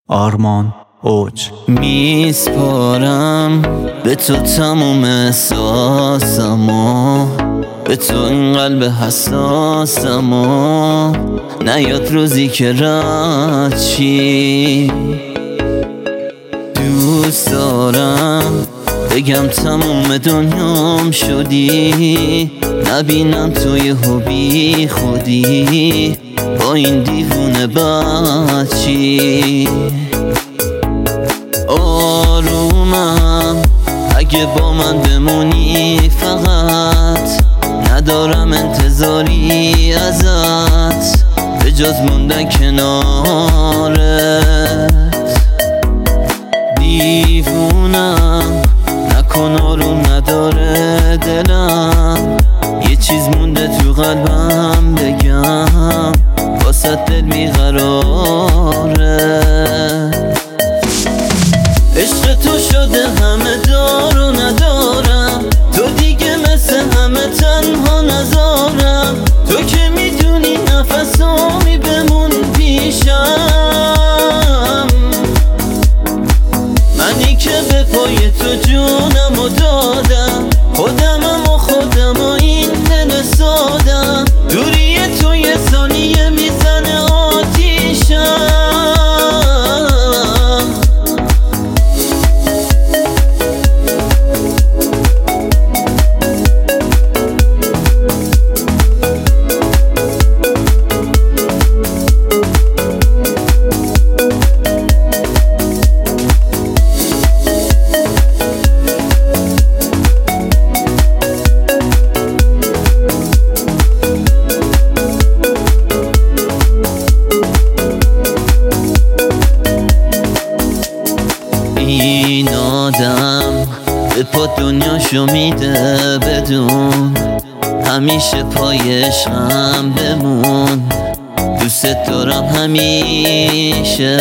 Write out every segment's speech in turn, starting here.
آرمان اوج. میسپارم به تو تموم احساسمو، به تو این قلب حساسمو، نیاد روزی که رد شی. دوست دارم بگم تموم دنیام شدی، نبینم توی بی خودی با این دیوونه بچی. آرومم اگه با من بمونی، فقط ندارم انتظاری ازت به جز موندن کنارت. دیوونم نکن، آروم نداره دلم، یه چیز مونده تو قلبم بگم، واسه دل بیقراره. عشق تو شده همه دار و ندارم، تو دیگه مثل همه تنها نذارم، تو که میدونی نفسامی بمون پیشم، منی که به پای تو جونم و دادم، خودمم و خودم و این دل سادم، دوری تو یه ثانیه میزنه آتیشم. این آدم به پا دنیاشو میده بدون، همیشه پای عشقم بمون، دوست دارم همیشه.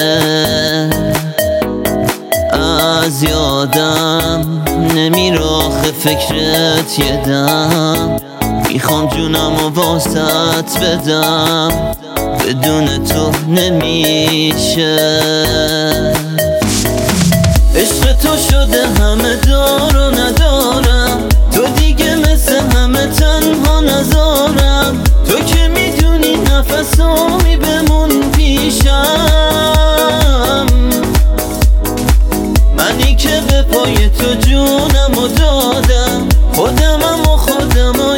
از یادم نمیره آخه فکرت یه دم، میخوام جونم و واسط بدم، بدون تو نمیشه. عشق تو شده همه دار و ندارم، تو دیگه مثل همه تنها نذارم، تو که میدونی نفسامی بمون پیشم، منی که به پای تو جونم و دادم، خودمم و خودم